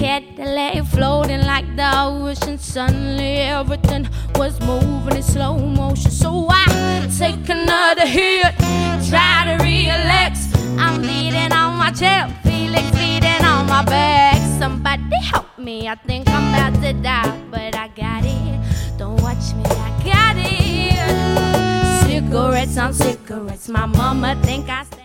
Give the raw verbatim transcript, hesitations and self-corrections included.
Cadillac floating like the ocean. Suddenly everything was moving in slow motion. So I take another hit, try to relax. I'm bleeding on my chest, feeling bleeding on my back. Somebody help me, I think I'm about to die, but I got it. Don't watch me, I got it. Cigarettes on cigarettes, my mama think I